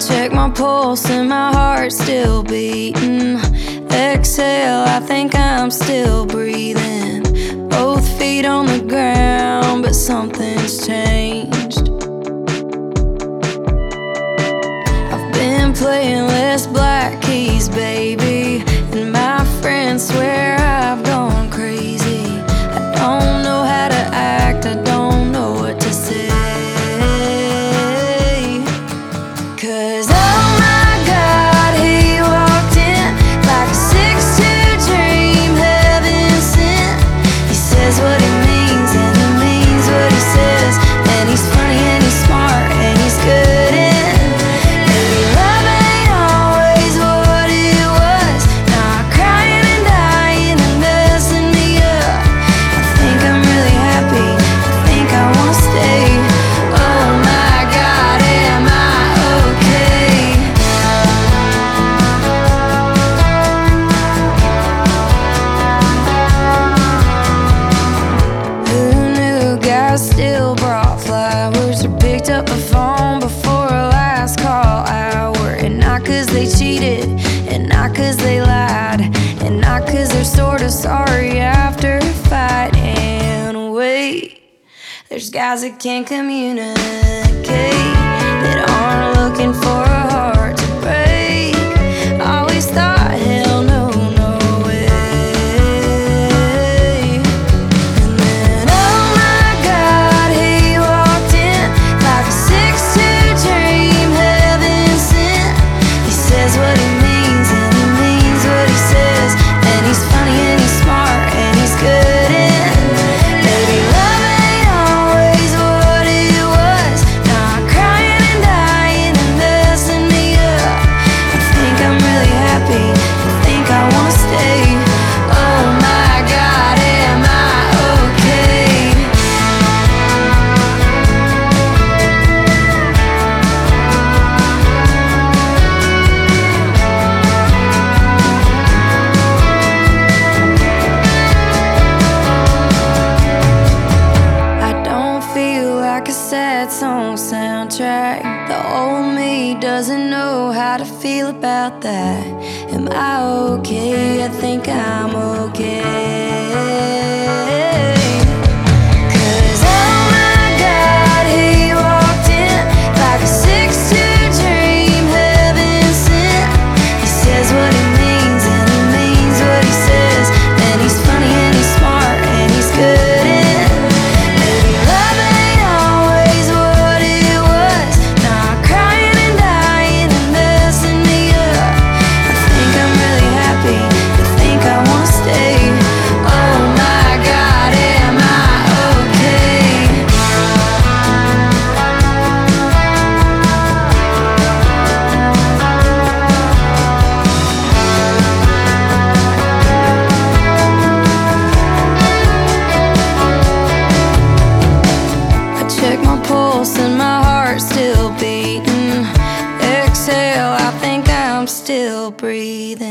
check my pulse and my heart's still beating. Exhale, I think I'm still breathing. Both feet on the ground, but something's changed. I've been playing less black keys, baby, and my friends swear I've gone crazy. I don't know how to act, I don't know what to say. 'Cause oh my God, he walked in like a 6'2" dream, heaven sent. He says what he means and he means what he says, and he's funny and he's smart and he's good and maybe love ain't always what it was. Not crying and dying and messing me up. I think I'm really happy, I think I wanna stay. Oh my God, am I okay? Who knew guys still brought flowers or picked up the phone before a last call hour? And not 'cause they cheated, and not 'cause they lied, and not 'cause they're sort of sorry after a fight. And wait, there's guys that can't communicate, that aren't looking for a heart to break. Always thought, hell no, no way. And then oh my God, he walked in like a 6'2" dream, heaven sent. He says what he means and he means what he says, and he's funny and he's smart and he's good and maybe love ain't always what it was. Not crying and dying and messing me up. I think I'm really happy, I think I wanna stay. Oh my God, am I okay? I don't feel like a sad song soundtrack. The old me doesn't know how to feel about that. Am I okay? I think I'm okay. 'Cause oh my God, he walked in like a 6'2" dream, heaven sent. He says what he means and he means what he says, and he's funny and he's smart and he's good and maybe love ain't always what it was. Not crying and dying and messing me up. I think I'm really happy, I think I wanna stay. Oh my God, am I okay? I check my pulse and my heart's still beating. Exhale, I think I'm still breathing.